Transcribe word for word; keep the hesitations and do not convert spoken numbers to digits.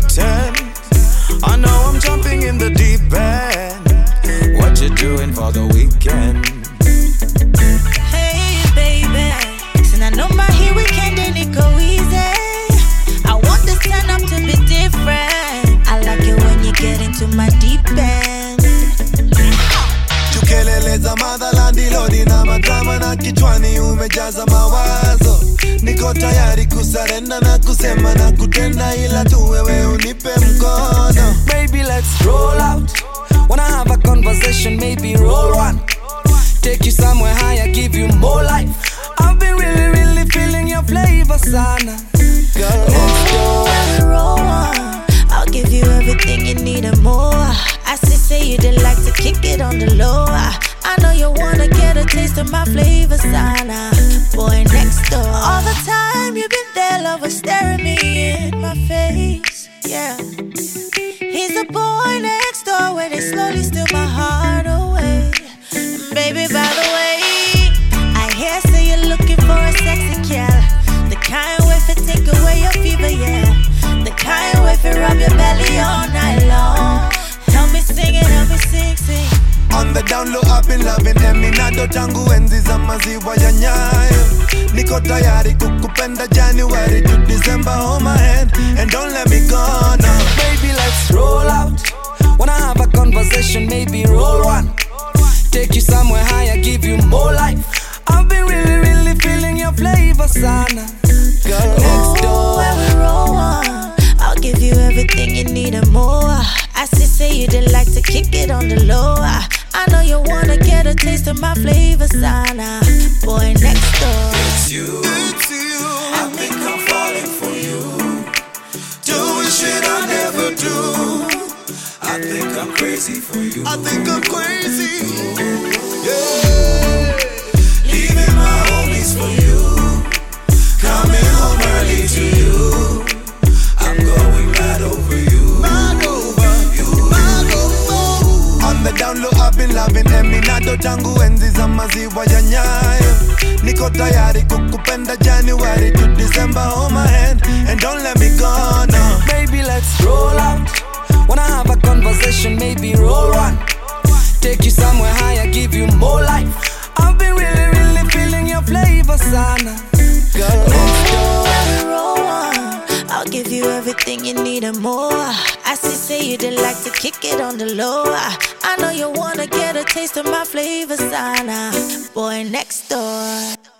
pretend. I know I'm jumping in the deep end. What you doing for the weekend? Hey baby, listen, I know my here weekend and it go easy. I want this turn up to be different. I like it when you get into my deep end. Kelele za madhalandi lodi na madrama na kichwani umejaza mawazo. Niko tayari kusarenda na kusema na kutenda, ila tu wewe unipe mkono. Baby, let's roll out. Wanna have a conversation, maybe roll one. Take you somewhere higher, give you more life. I've been really, really feeling your flavor, sana. Girl, let's go. When we roll one, I'll give you everything you need and more. I still say you did like to kick it on the low. I know you wanna get a taste of my flavor, sana. Boy next door. All the time you've been there, lover, staring me in my face. Yeah. He's the boy next door where they slowly steal my heart away. And baby, by the way, I hear say you're looking for a sexy gal. The kind way for take away your fever, yeah. The kind way for rub your belly all night long. Help me sing it, help me sing, sing. On the down low, I've been loving Eminado tangu enzi za maziwa ya Nyayo. Niko tayari kukupenda January to December, hold my hand and don't let me go now. Baby, let's roll out. Wanna have a conversation, maybe roll one. Take you somewhere higher, give you more life. I've been really, really feeling your flavor, sana. Girl, let's go. When we roll one, I'll give you everything you need and more. I still say you did like to kick it on the low. I know you wanna get a taste of my flavor, sana. Boy next door. It's you, it's you. I think I'm falling for you. Doing shit I never do. I think I'm crazy for you. I think I'm crazy. Yeah. Leaving my homies for you. Coming home early to you. I'm going mad over you. Mad over you. Mad over. On the down low, I've been loving Eminado tangu enzi za maziwa ya Nyayo. Niko tayari kukupenda January to December, hold my hand and don't let me go now. Baby, let's roll out. Wanna have a conversation, maybe roll one. Take you somewhere higher, give you more life. I've been really, really feeling your flavor, sana. Girl, let's go. When we roll one, I'll give you everything you need and more. I still say you did like to kick it on the low. I know you wanna get a taste of my flavor, sana. Boy next door.